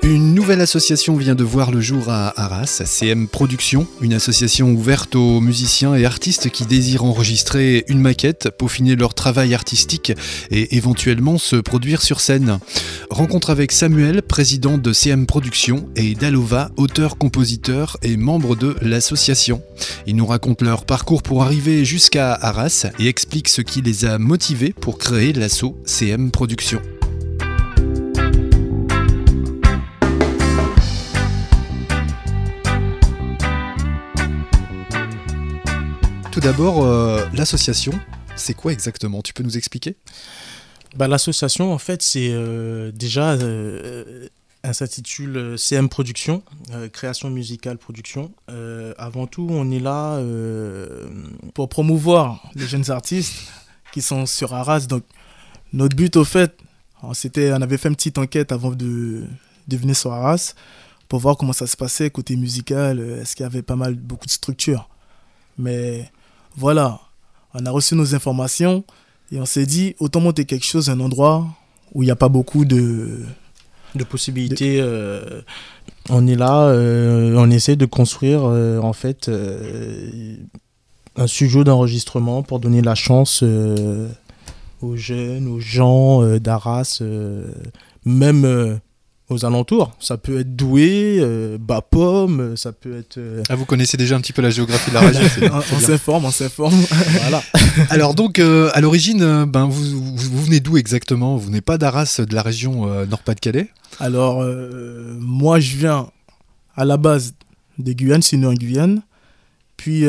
Une nouvelle association vient de voir le jour à Arras, CM Productions, une association ouverte aux musiciens et artistes qui désirent enregistrer une maquette, peaufiner leur travail artistique et éventuellement se produire sur scène. Rencontre avec Samuel, président de CM Productions, et Dalova, auteur-compositeur et membre de l'association. Ils nous racontent leur parcours pour arriver jusqu'à Arras et expliquent ce qui les a motivés pour créer l'asso CM Productions. Tout d'abord, l'association, c'est quoi exactement ? Tu peux nous expliquer ? L'association, en fait, c'est elle s'intitule CM Productions, création musicale production. Avant tout, on est là pour promouvoir les jeunes artistes qui sont sur Arras. Donc, notre but, au fait, on avait fait une petite enquête avant de venir sur Arras pour voir comment ça se passait côté musical. Est-ce qu'il y avait beaucoup de structures ? Mais voilà, on a reçu nos informations et on s'est dit, autant monter quelque chose, un endroit où il n'y a pas beaucoup de possibilités. On est là, on essaie de construire un studio d'enregistrement pour donner la chance aux jeunes, aux gens d'Arras, même aux alentours. Ça peut être Douai, Bas-Pomme, ça peut être... vous connaissez déjà un petit peu la géographie de la région. On s'informe. Voilà. Alors donc, à l'origine, vous venez d'où exactement ? Vous n'êtes pas d'Arras, de la région Nord-Pas-de-Calais ? Alors, moi, je viens à la base de Guyane, je suis né en Guyane. Puis,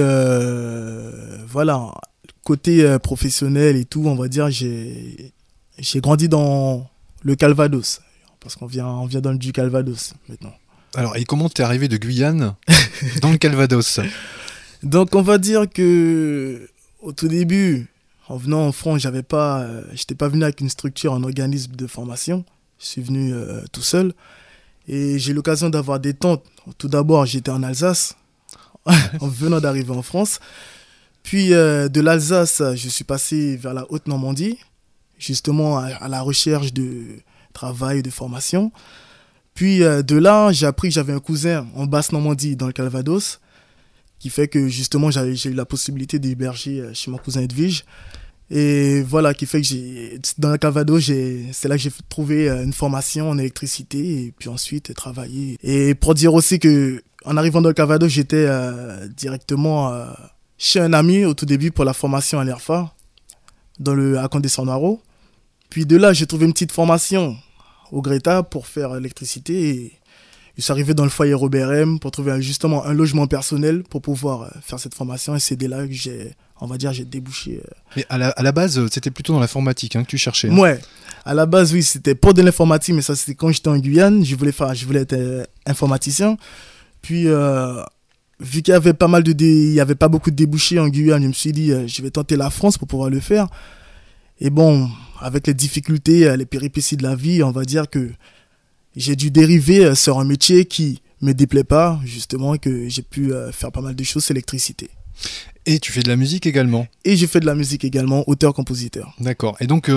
voilà, côté professionnel et tout, on va dire, j'ai grandi dans le Calvados. Parce qu'on vient du Calvados maintenant. Alors, et comment t'es arrivé de Guyane dans le Calvados ? Donc, on va dire que au tout début, en venant en France, j'étais pas venu avec une structure, un organisme de formation. Je suis venu tout seul. Et j'ai eu l'occasion d'avoir des tantes. Tout d'abord, j'étais en Alsace, en venant d'arriver en France. Puis, de l'Alsace, je suis passé vers la Haute-Normandie, justement à la recherche de travail, de formation. Puis de là, j'ai appris que j'avais un cousin en Basse-Normandie, dans le Calvados, qui fait que justement, j'ai eu la possibilité d'héberger chez mon cousin Edwige. Et voilà, qui fait que dans le Calvados, c'est là que j'ai trouvé une formation en électricité et puis ensuite travaillé. Et pour dire aussi qu'en arrivant dans le Calvados, j'étais directement chez un ami au tout début pour la formation à l'ERFA, à Condé-sur-Noireau. Puis de là, j'ai trouvé une petite formation au Greta pour faire l'électricité. Et je suis arrivé dans le foyer Robert M pour trouver justement un logement personnel pour pouvoir faire cette formation. Et c'est dès là que j'ai débouché. Mais à la base, c'était plutôt dans l'informatique que tu cherchais. Ouais, à la base, oui, c'était pas de l'informatique, mais ça, c'était quand j'étais en Guyane. Je voulais être informaticien. Puis, vu qu'il y avait il y avait pas beaucoup de débouchés en Guyane, je me suis dit, je vais tenter la France pour pouvoir le faire. Et bon, avec les difficultés, les péripéties de la vie, on va dire que j'ai dû dériver sur un métier qui me déplaît pas, justement, et que j'ai pu faire pas mal de choses, c'est l'électricité. Et tu fais de la musique également ? Et je fais de la musique également, auteur-compositeur. D'accord. Et donc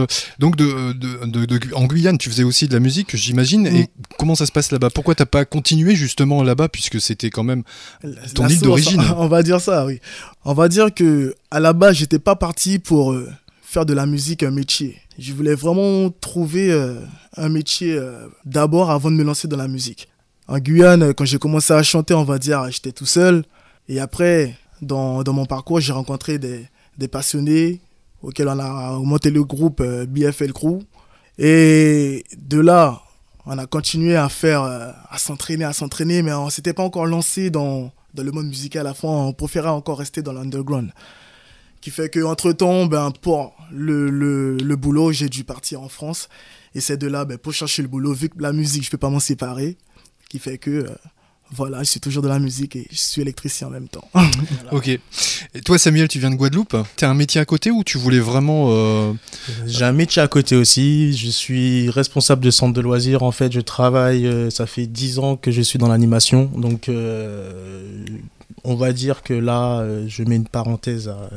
en Guyane, tu faisais aussi de la musique, j'imagine. Et comment ça se passe là-bas ? Pourquoi t'as pas continué justement là-bas, puisque c'était quand même ton île d'origine ? On va dire ça, oui. On va dire que à la base, j'étais pas parti pour faire de la musique un métier. Je voulais vraiment trouver un métier d'abord avant de me lancer dans la musique. En Guyane, quand j'ai commencé à chanter, on va dire, j'étais tout seul. Et après, dans mon parcours, j'ai rencontré des passionnés auxquels on a monté le groupe BFL Crew. Et de là, on a continué à s'entraîner, mais on ne s'était pas encore lancé dans le monde musical à fond. On préférait encore rester dans l'underground. Qui fait qu'entre-temps, pour le boulot, j'ai dû partir en France. Et c'est de là, pour chercher le boulot, vu que la musique, je ne peux pas m'en séparer. Qui fait que, voilà, je suis toujours dans la musique et je suis électricien en même temps. Voilà. Ok. Et toi, Samuel, tu viens de Guadeloupe ? Tu as un métier à côté ou tu voulais vraiment... J'ai un métier à côté aussi. Je suis responsable de centre de loisirs. En fait, je travaille, ça fait 10 ans que je suis dans l'animation. Donc, on va dire que là, je mets une parenthèse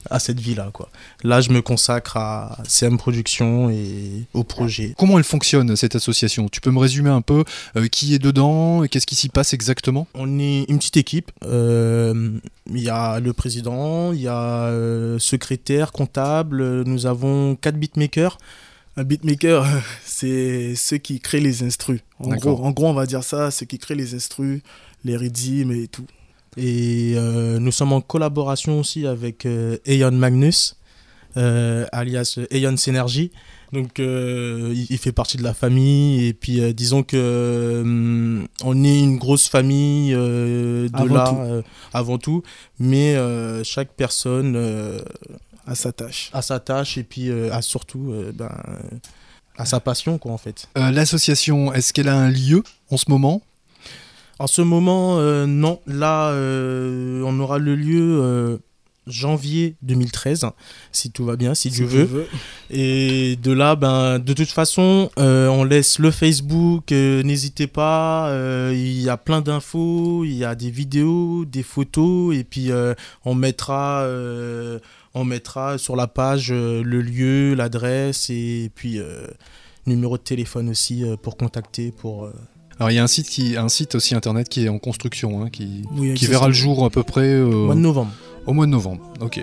à cette vie-là, quoi. Là, je me consacre à CM Production et au projet. Comment elle fonctionne, cette association? Tu peux me résumer un peu qui est dedans, qu'est-ce qui s'y passe exactement? On est une petite équipe. Il y a le président, il y a secrétaire, comptable. Nous avons 4 beatmakers. Un beatmaker, c'est ceux qui créent les instrus. En gros, on va dire ça, ceux qui créent les instrus, les rythmes et tout. Et nous sommes en collaboration aussi avec Aeon Magnus, alias Aeon Synergy. Donc il fait partie de la famille. Et puis disons que on est une grosse famille avant tout. Mais chaque personne à sa tâche. À sa tâche et puis à surtout à sa passion, quoi, en fait. L'association, est-ce qu'elle a un lieu en ce moment? En ce moment, non. Là, on aura le lieu janvier 2013, si tout va bien, si Dieu veut. Et de là, de toute façon, on laisse le Facebook, n'hésitez pas, il y a plein d'infos, il y a des vidéos, des photos, et puis on mettra sur la page le lieu, l'adresse, et puis numéro de téléphone aussi pour contacter, Alors il y a un site aussi internet qui est en construction, qui verra le jour à peu près au mois de novembre. Au mois de novembre, ok.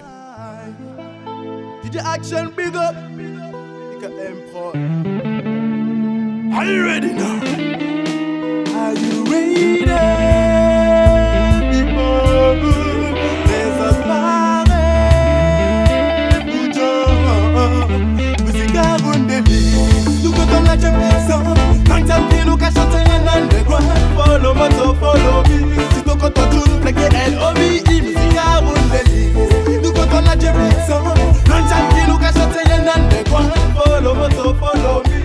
DJ Action, big up. Are you ready now? Are you ready? There's a party. Musique à Rondéville. Nous comptons la génération. Quand t'as pris nous qu'à chanter un underground. Follow moto, follow me. Si ton compte tout nous plaît, L.O.V. Musique à Rondéville. Nous comptons la génération. Quand t'as pris nous qu'à chanter un underground. Follow moto, follow me.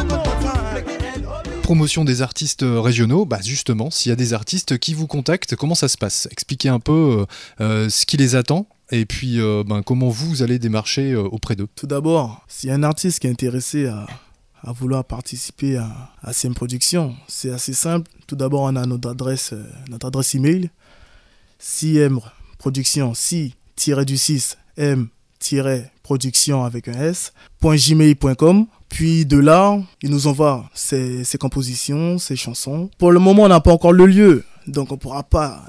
Promotion des artistes régionaux, justement, s'il y a des artistes qui vous contactent, comment ça se passe? Expliquez un peu ce qui les attend et puis comment vous allez démarcher auprès d'eux. Tout d'abord, s'il y a un artiste qui est intéressé à vouloir participer à CM Production, c'est assez simple. Tout d'abord, on a notre adresse email, cmproduction, c-du-6 m-production avec un s, .gmail.com. Puis de là, il nous envoie ses compositions, ses chansons. Pour le moment, on n'a pas encore le lieu, donc on ne pourra pas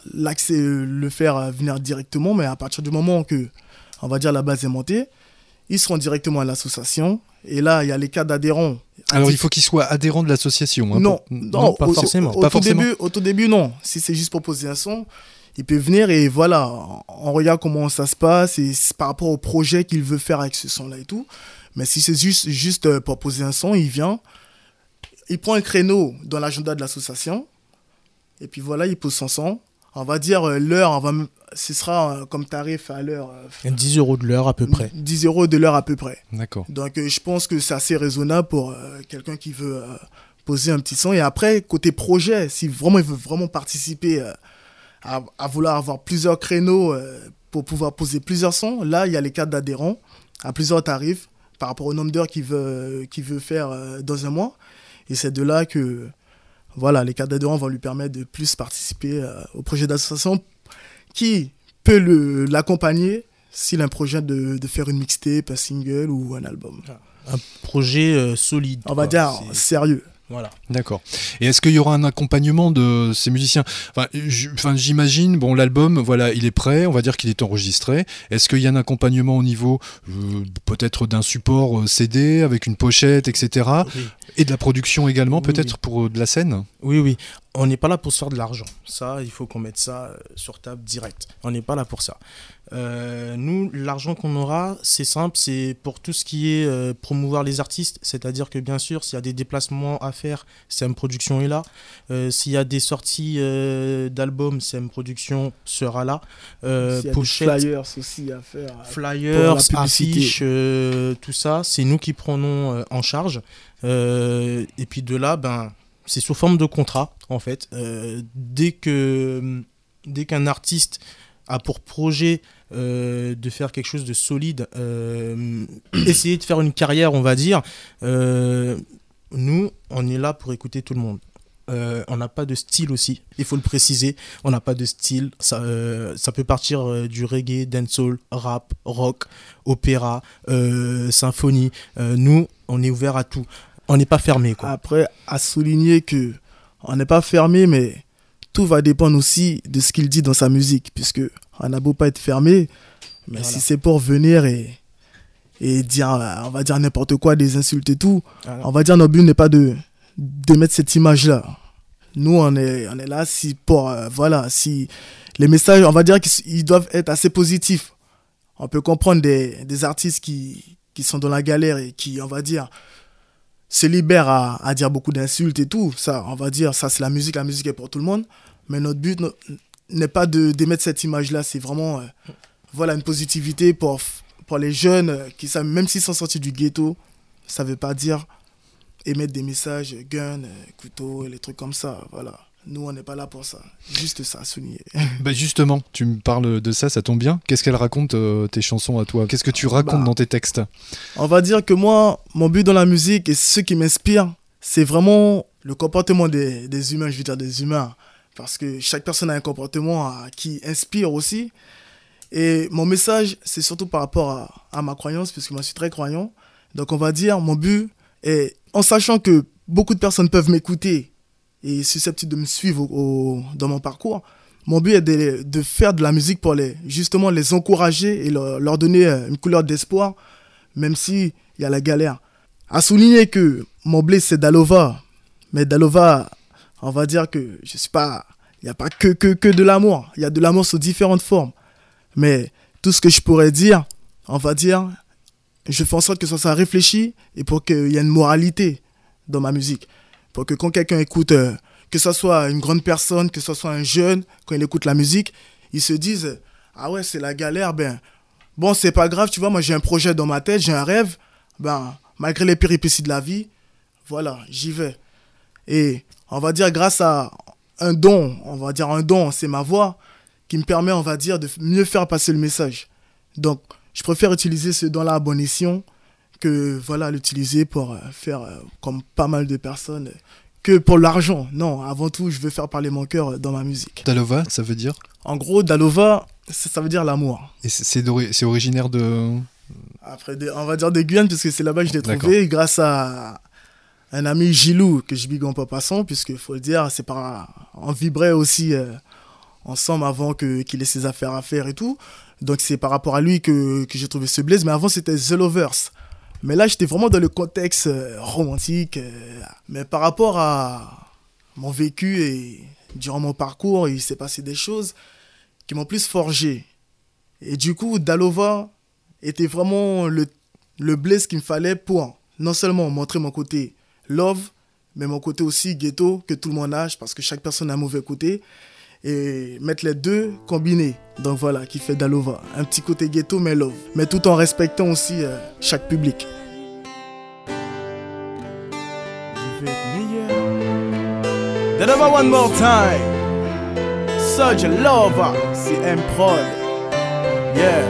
le faire venir directement, mais à partir du moment que, on va dire, la base est montée, ils seront directement à l'association. Et là, il y a les cas d'adhérents. Alors, il faut qu'ils soient adhérents de l'association. Non, pas forcément. Au tout début, non. Si c'est juste pour poser un son, il peut venir et voilà, on regarde comment ça se passe et par rapport au projet qu'il veut faire avec ce son-là et tout. Mais si c'est juste pour poser un son, il vient, il prend un créneau dans l'agenda de l'association et puis voilà, il pose son son. On va dire l'heure, ce sera comme tarif à l'heure. 10 € de l'heure à peu près. 10 € de l'heure à peu près. D'accord. Donc je pense que c'est assez raisonnable pour quelqu'un qui veut poser un petit son. Et après, côté projet, si vraiment il veut vraiment participer à vouloir avoir plusieurs créneaux pour pouvoir poser plusieurs sons, là, il y a les cartes d'adhérents à plusieurs tarifs par rapport au nombre d'heures qu'il veut faire dans un mois. Et c'est de là que voilà, les cartes d'adhérents vont lui permettre de plus participer au projet d'association qui peut l'accompagner s'il a un projet de faire une mixtape, un single ou un album. Un projet solide. On va dire sérieux. Voilà. D'accord. Et est-ce qu'il y aura un accompagnement de ces musiciens? J'imagine, l'album, voilà, il est prêt, on va dire qu'il est enregistré. Est-ce qu'il y a un accompagnement au niveau peut-être d'un support CD avec une pochette, etc. Oui. Et de la production également, peut-être pour de la scène? Oui. On n'est pas là pour se faire de l'argent. Ça, il faut qu'on mette ça sur table direct. On n'est pas là pour ça. Nous, l'argent qu'on aura, c'est simple, c'est pour tout ce qui est promouvoir les artistes. C'est-à-dire que bien sûr, s'il y a des déplacements à faire, CM Production est là. S'il y a des sorties d'albums, CM Production sera là. S'il y a des flyers aussi à faire. Flyers, affiches, tout ça, c'est nous qui prenons en charge. Et puis de là, c'est sous forme de contrat, en fait. Dès qu'un artiste a pour projet de faire quelque chose de solide, essayer de faire une carrière, on va dire, nous, on est là pour écouter tout le monde. On n'a pas de style aussi, il faut le préciser. On n'a pas de style. Ça peut partir du reggae, dancehall, rap, rock, opéra, symphonie. Nous, on est ouvert à tout. On n'est pas fermé, quoi. Après, à souligner que on n'est pas fermé, mais tout va dépendre aussi de ce qu'il dit dans sa musique, puisque on a beau pas être fermé, mais Voilà. si c'est pour venir et dire, on va dire n'importe quoi, des insultes et tout, Voilà. on va dire notre but n'est pas de mettre cette image-là. Nous, on est là si pour, voilà, si les messages, on va dire qu'ils doivent être assez positifs. On peut comprendre des artistes qui sont dans la galère et qui, on va dire, se libèrent à dire beaucoup d'insultes et tout. Ça, on va dire, ça c'est la musique est pour tout le monde. Mais notre but n'est pas d'émettre cette image-là, c'est vraiment voilà, une positivité pour les jeunes qui savent, même s'ils sont sortis du ghetto, ça veut pas dire émettre des messages gun, couteau, les trucs comme ça. Voilà. Nous, on n'est pas là pour ça. Juste ça, à souligner. Bah justement, tu me parles de ça tombe bien. Qu'est-ce qu'elles racontent tes chansons à toi? Qu'est-ce que tu racontes dans tes textes? On va dire que moi, mon but dans la musique et ce qui m'inspire, c'est vraiment le comportement des humains, je veux dire des humains. Parce que chaque personne a un comportement qui inspire aussi. Et mon message, c'est surtout par rapport à ma croyance, puisque moi je suis très croyant. Donc on va dire, mon but est, en sachant que beaucoup de personnes peuvent m'écouter et susceptibles de me suivre dans mon parcours, mon but est de faire de la musique pour justement les encourager et leur donner une couleur d'espoir, même s'il y a la galère. À souligner que mon blé c'est Dalova, mais Dalova, on va dire que je suis pas, il n'y a pas que de l'amour, il y a de l'amour sous différentes formes. Mais tout ce que je pourrais dire, on va dire, je fais en sorte que ça soit réfléchi et pour qu'il y ait une moralité dans ma musique. Pour que quand quelqu'un écoute, que ce soit une grande personne, que ce soit un jeune, quand il écoute la musique, il se dise « Ah ouais, c'est la galère, ben, bon, c'est pas grave, tu vois, moi j'ai un projet dans ma tête, j'ai un rêve, ben, malgré les péripéties de la vie, voilà, j'y vais. » Et on va dire grâce à un don, c'est ma voix, qui me permet, on va dire, de mieux faire passer le message. Donc, je préfère utiliser ce don-là à bon escient que, voilà, l'utiliser pour faire, comme pas mal de personnes, que pour l'argent. Non, avant tout, je veux faire parler mon cœur dans ma musique. Dalova, ça veut dire? En gros, Dalova, ça veut dire l'amour. Et c'est originaire de... Après, on va dire de Guyane, puisque c'est là-bas que je l'ai D'accord. trouvé, grâce à un ami Gilou, que je big en passant, puisque, faut le dire, on vibrait aussi ensemble avant qu'il ait ses affaires à faire et tout. Donc c'est par rapport à lui que j'ai trouvé ce blaze. Mais avant c'était The Lovers. Mais là j'étais vraiment dans le contexte romantique. Mais par rapport à mon vécu et durant mon parcours, il s'est passé des choses qui m'ont plus forgé. Et du coup Dalova était vraiment le blaze qu'il me fallait pour non seulement montrer mon côté love, mais mon côté aussi ghetto que tout le monde a, parce que chaque personne a un mauvais côté. Et mettre les deux combinés. Donc voilà, qui fait Dalova. Un petit côté ghetto mais love. Mais tout en respectant aussi chaque public. Dalova one more time. Such a lover. C'est M-Prod. Yeah.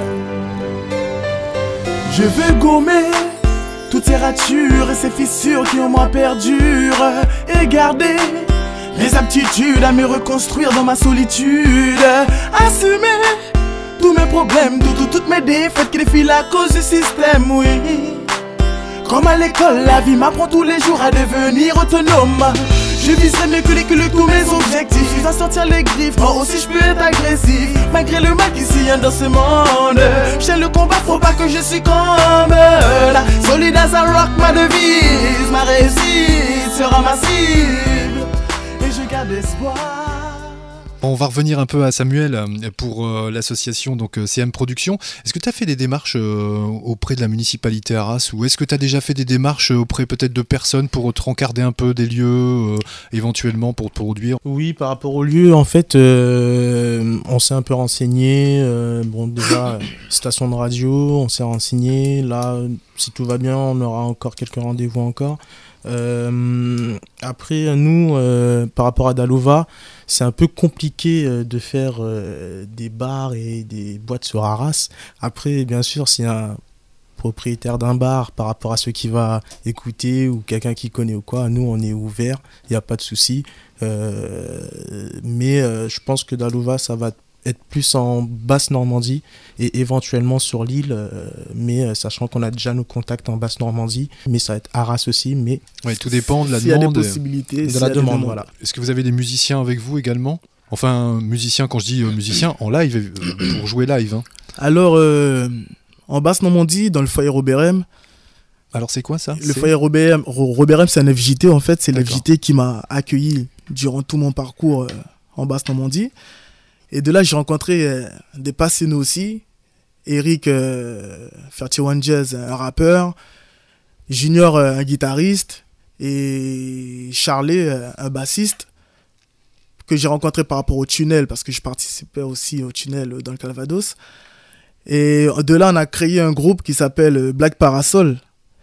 Je veux gommer toutes ces ratures et ces fissures qui en moi perdurent et garder mes aptitudes à me reconstruire dans ma solitude. Assumer tous mes problèmes, toutes mes défaites qui défilent à cause du système, oui. Comme à l'école, la vie m'apprend tous les jours à devenir autonome. Je viserai mieux que tous mes objectifs. Je vais sortir les griffes, moi aussi je peux être agressif. Malgré le mal qui s'y a dans ce monde, j'ai le combat, faut pas que je succombe. La solide as a rock, ma devise. Ma réussite sera ma cible. Et je garde espoir. On va revenir un peu à Samuel pour l'association donc CM Production. Est-ce que tu as fait des démarches auprès de la municipalité Arras, ou est-ce que tu as déjà fait des démarches auprès peut-être de personnes pour te rencarder un peu des lieux éventuellement pour te produire? Oui, par rapport au lieu, en fait, on s'est un peu renseigné. Bon, déjà, station de radio, on s'est renseigné. Là, si tout va bien, on aura encore quelques rendez-vous encore. Après, nous, par rapport à Dalova, c'est un peu compliqué de faire des bars et des boîtes sur Arras. Après, bien sûr, s'il y a un propriétaire d'un bar par rapport à ce qu'il va écouter ou quelqu'un qui connaît ou quoi. Nous, on est ouvert, il n'y a pas de souci. Mais je pense que Dalouva, ça va être plus en Basse-Normandie et éventuellement sur l'île, mais sachant qu'on a déjà nos contacts en Basse-Normandie, mais ça va être Arras aussi. Mais ouais, tout dépend de la s'il y a demande. des possibilités, de la demande, voilà. Est-ce que vous avez des musiciens avec vous également ? Enfin, musiciens, quand je dis musiciens, en live, pour jouer live. Hein. Alors, en Basse-Normandie, dans le foyer Robert-M. Alors, c'est quoi ça ? Le foyer Robert-M, c'est un FJT en fait. C'est D'accord. l'FJT qui m'a accueilli durant tout mon parcours en Basse-Normandie. Et de là, j'ai rencontré des passionnés aussi. Eric, Fertiwan Jazz, un rappeur. Junior, un guitariste. Et Charlie, un bassiste. Que j'ai rencontré par rapport au tunnel, parce que je participais aussi au tunnel dans le Calvados. Et de là, on a créé un groupe qui s'appelle Black Parasol.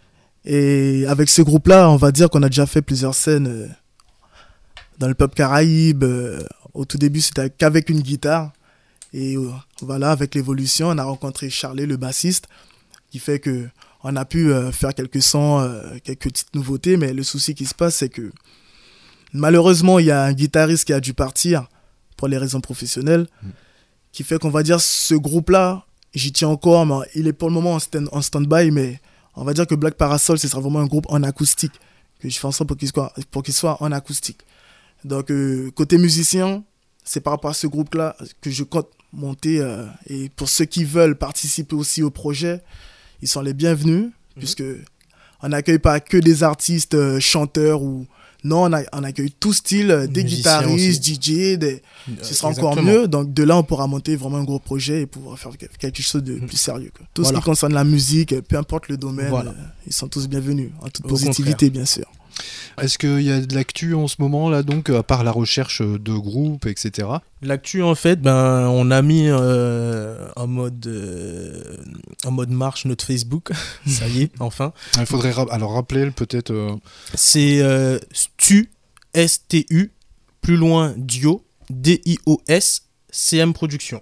Et avec ce groupe-là, on va dire qu'on a déjà fait plusieurs scènes dans le pub Caraïbe. Au tout début, c'était qu'avec une guitare. Et voilà, avec l'évolution, on a rencontré Charlie, le bassiste, qui fait qu'on a pu faire quelques sons, quelques petites nouveautés. Mais le souci qui se passe, c'est que malheureusement, il y a un guitariste qui a dû partir pour les raisons professionnelles, qui fait qu'on va dire ce groupe-là, j'y tiens encore, mais il est pour le moment en stand-by, mais on va dire que Black Parasol, ce sera vraiment un groupe en acoustique, que je fais en sorte pour qu'il soit en acoustique. Donc, côté musicien, c'est par rapport à ce groupe-là que je compte monter. Et pour ceux qui veulent participer aussi au projet, ils sont les bienvenus, puisque on n'accueille pas que des artistes chanteurs ou... Non, on accueille tout style, des guitaristes, DJ, ce sera encore mieux. Donc de là, on pourra monter vraiment un gros projet et pouvoir faire quelque chose de plus sérieux. Quoi. Tout ce qui concerne la musique, peu importe le domaine, ils sont tous bienvenus, en toute positivité, bien sûr. Est-ce qu'il y a de l'actu en ce moment, là, donc, à part la recherche de groupes, etc. L'actu, en fait, on a mis en mode marche notre Facebook. Ça y est, enfin. Il faudrait alors rappeler peut-être... C'est Stu, S-T-U, plus loin Dio, D-I-O-S, CM Production.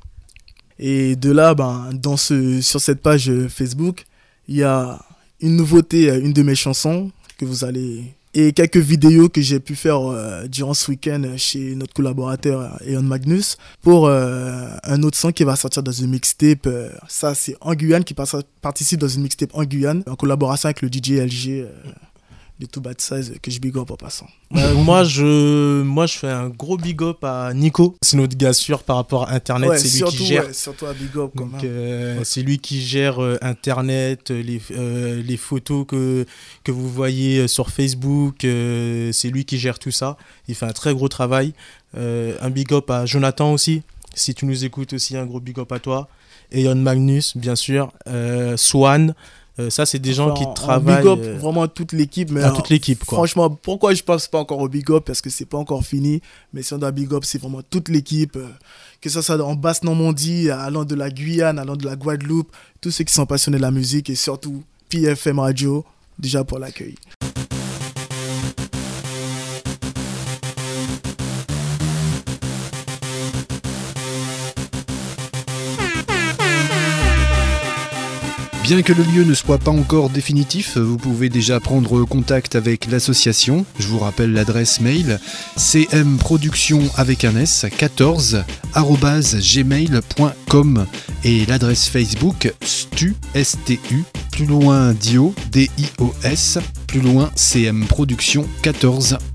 Et de là, sur cette page Facebook, il y a une nouveauté, une de mes chansons que vous allez... Et quelques vidéos que j'ai pu faire durant ce week-end chez notre collaborateur Eon Magnus pour un autre son qui va sortir dans une mixtape. Ça, c'est en Guyane, qui participe dans une mixtape en Guyane, en collaboration avec le DJ LG de Too Bad Size, que je big up en passant. Moi, je fais un gros big up à Nico. C'est notre gars sûr par rapport à Internet. Ouais, c'est lui qui gère. Ouais, surtout à big up. Donc, c'est lui qui gère Internet, les photos que vous voyez sur Facebook. C'est lui qui gère tout ça. Il fait un très gros travail. Un big up à Jonathan aussi. Si tu nous écoutes aussi, un gros big up à toi. Eon Magnus, bien sûr. Swan. Ça, c'est des gens qui travaillent. Big up vraiment à toute l'équipe. Mais à toute l'équipe, quoi. Franchement, pourquoi je passe pas encore au big up? Parce que c'est pas encore fini. Mais si on doit big up, c'est vraiment toute l'équipe. Que ce soit en Basse-Normandie, allant de la Guyane, allant de la Guadeloupe. Tous ceux qui sont passionnés de la musique et surtout PFM Radio, déjà pour l'accueil. Bien que le lieu ne soit pas encore définitif, vous pouvez déjà prendre contact avec l'association. Je vous rappelle l'adresse mail cmproduction14@gmail.com et l'adresse Facebook stu, S-T-U, plus loin Dio, D-I-O-S, plus loin CM Production 14.